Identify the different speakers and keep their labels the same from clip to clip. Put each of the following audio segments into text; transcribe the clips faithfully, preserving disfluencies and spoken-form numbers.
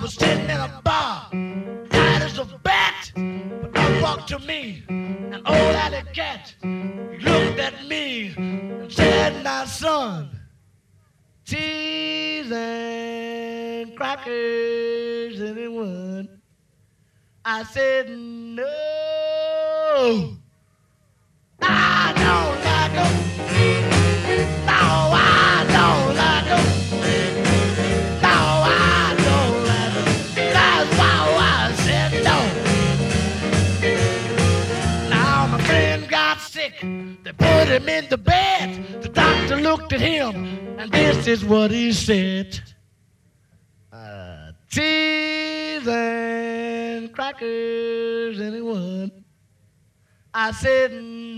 Speaker 1: was sitting in a bar, tight as a bat. But up walked to me an old alley cat. He looked at me and said, "Now, son, cheese and crackers, anyone?" I said, "No, I don't like 'em. No, I don't like 'em. No, I don't like 'em. That's why I said no." Now my friend got sick. They put him in the bed. The doctor looked at him, and this is what he said. Uh, cheese and crackers, anyone? I said,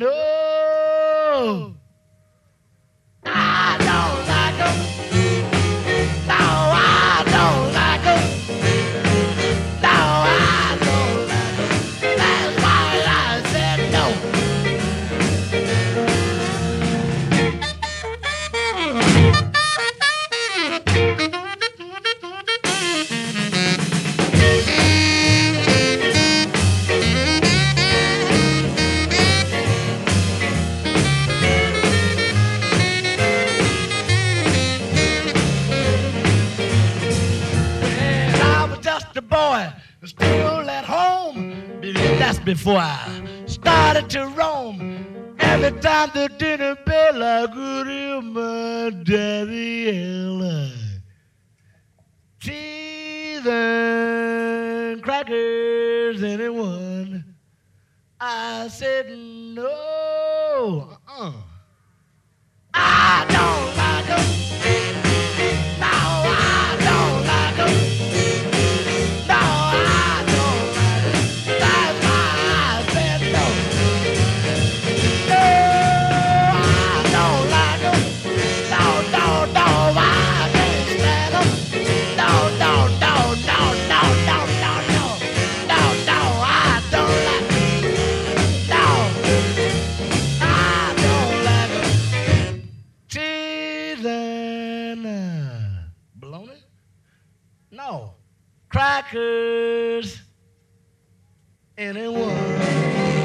Speaker 1: "No, I don't like 'em. No, I don't like 'em. No, I don't like 'em. That's why I said no." The boy was still at home. That's before I started to roam. Every time the dinner bell, I could hear my daddy yell, "Cheese and crackers, anyone?" I said, "No, uh-uh. I don't like 'em. No, I don't like 'em. No, I don't like 'em. That's why I said no. No, I don't like 'em. No, no, no, I can't stand 'em. No, no, no, no, no, no, no, no. No, no, I don't like 'em. No, I don't like 'em. Cheese and uh, bologna? No. Crackers, anyone?